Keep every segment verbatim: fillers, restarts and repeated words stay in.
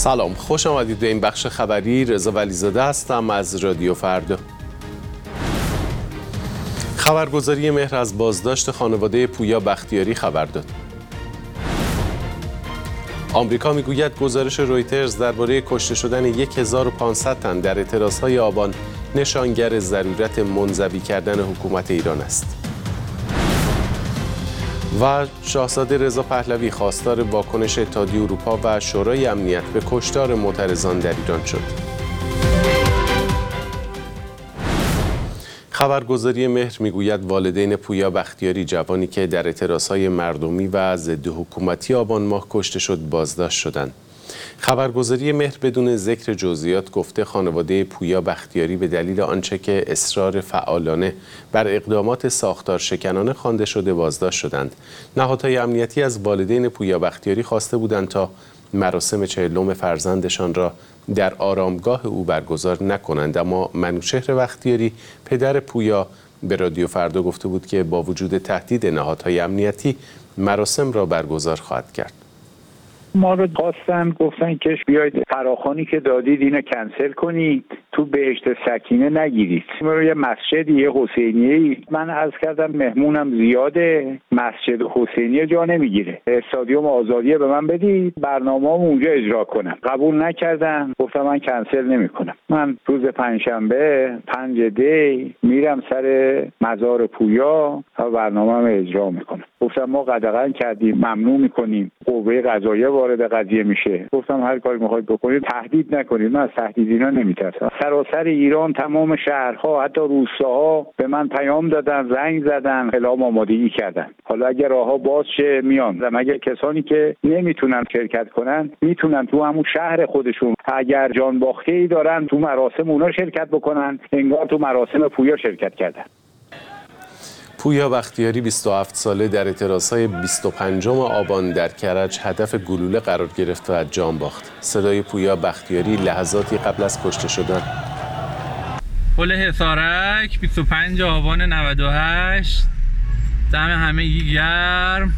سلام، خوش آمدید به این بخش خبری. رضا ولیزاده هستم از رادیو فردا. خبرگزاری مهر از بازداشت خانواده پویا بختیاری خبر داد. آمریکا میگوید گزارش رویترز درباره کشته شدن هزار و پانصد تن در اعتراضهای آبان نشانگر ضرورت منزوی کردن حکومت ایران است. و شاهزاده رضا پهلوی خواستار واکنش اتحادیه اروپا و شورای امنیت به کشتار معترضان در ایران شد. خبرگزاری مهر میگوید والدین پویا بختیاری، جوانی که در اعتراضهای مردمی و ضد حکومتی آبان ماه کشته شد، بازداشت شدند. خبرگزاری مهر بدون ذکر جزئیات گفته خانواده پویا بختیاری به دلیل آنچه که اصرار فعالانه بر اقدامات ساختار شکنانه خوانده شده بازداشت شدند. نهادهای امنیتی از والدین پویا بختیاری خواسته بودند تا مراسم چهلم فرزندشان را در آرامگاه او برگزار نکنند، اما منوچهر بختیاری پدر پویا به رادیو فردا گفته بود که با وجود تهدید نهادهای امنیتی مراسم را برگزار خواهد کرد. ما رو خواستن، گفتن که بیاید فراخوانی که دادید اینو کنسل کنید، تو بهشت سکینه نگیرید. ما یه مسجد یه حسینیه، من عرض کردم مهمونم زیاده، مسجد حسینیه جا نمیگیره، استادیوم آزادیه به من بدید برنامه‌مو اونجا اجرا کنم. قبول نکردن، گفتم من کنسل نمیکنم. من روز پنجشنبه پنج دی میرم سر مزار پویا و برنامه‌مو اجرا میکنم. گفتم ما قدغن کردیم، ممنوع میکنیم، قوه قضاییه وارد قضیه میشه. گفتم هر کاری میخواید بکنید تهدید نکنید، من از تهدید اینا نمیترسم. سراسر ایران تمام شهرها حتی روستاها به من پیام دادن، زنگ زدن، اعلام آمادگی کردن. حالا اگر راهها باز شه میان، اگر کسانی که نمیتونن شرکت کنن میتونن تو همون شهر خودشون اگر جان باخته‌ای دارن تو مراسم اونا شرکت بکنن، انگار تو مراسم پویا شرکت کردن. پویا بختیاری بیست و هفت ساله در اعتراضهای بیست و پنجم آبان در کرج هدف گلوله قرار گرفت و جان باخت. صدای پویا بختیاری لحظاتی قبل از کشته شدن. پل حصارک بیست و پنج آبان نود و هشت. دم همه گرم.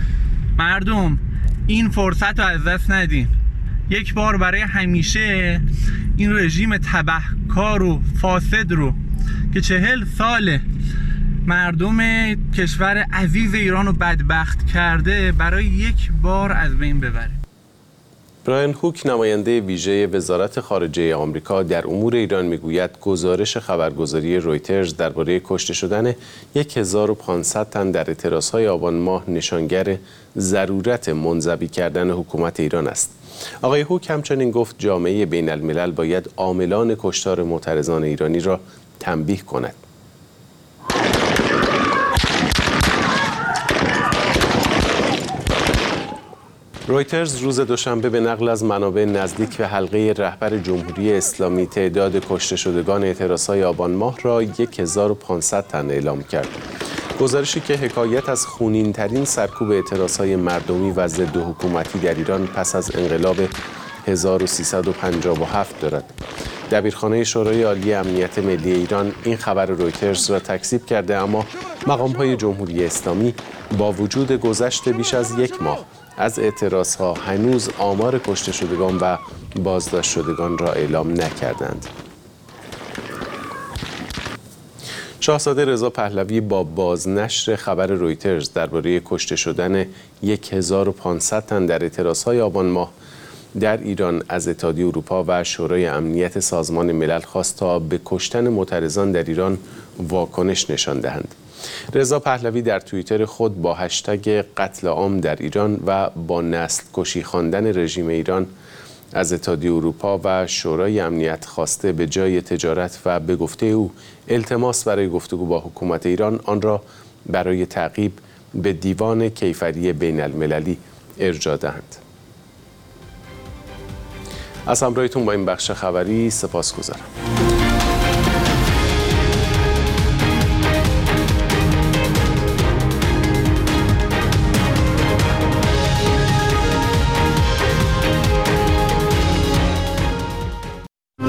مردم این فرصت رو از دست ندین. یک بار برای همیشه این رژیم تبهکار و فاسد رو که چهل ساله مردم کشور عزیز ایران رو بدبخت کرده برای یک بار از بین ببره. برایان هوک، نماینده ویژه وزارت خارجه آمریکا در امور ایران، میگوید گزارش خبرگزاری رویترز درباره کشته شدن هزار و پانصد تن در اعتراضهای آبان ماه نشانگر ضرورت منزوی کردن حکومت ایران است. آقای هوک همچنین گفت جامعه بین الملل باید عاملان کشتار معترضان ایرانی را تنبیه کند. رویترز روز دوشنبه به نقل از منابع نزدیک به حلقه رهبر جمهوری اسلامی تعداد کشته شدگان اعتراضهای آبان ماه را هزار و پانصد تن اعلام کرد. گزارشی که حکایت از خونین‌ترین سرکوب اعتراضهای مردمی و ضد حکومتی در ایران پس از انقلاب هزار و سیصد و پنجاه و هفت دارد. دبیرخانه شورای عالی امنیت ملی ایران این خبر رویترز را تکذیب کرده، اما مقام‌های جمهوری اسلامی با وجود گذشت بیش از یک ماه از اعتراضها هنوز آمار کشته شدگان و بازداشت شدگان را اعلام نکردند. شاهزاده رضا پهلوی با بازنشر خبر رویترز درباره کشته شدن هزار و پانصد تن در اعتراضهای آبان ماه در ایران از اتحادیه اروپا و شورای امنیت سازمان ملل خواست تا به کشتن معترضان در ایران واکنش نشان دهند. رضا پهلوی در توییتر خود با هشتگ قتل عام در ایران و با نسل کشی خواندن رژیم ایران از اتحادیه اروپا و شورای امنیت خواسته به جای تجارت و به گفته او التماس برای گفتگو با حکومت ایران آن را برای تعقیب به دیوان کیفری بین المللی ارجاع دهند. از همراهیتون با این بخش خبری سپاسگزارم.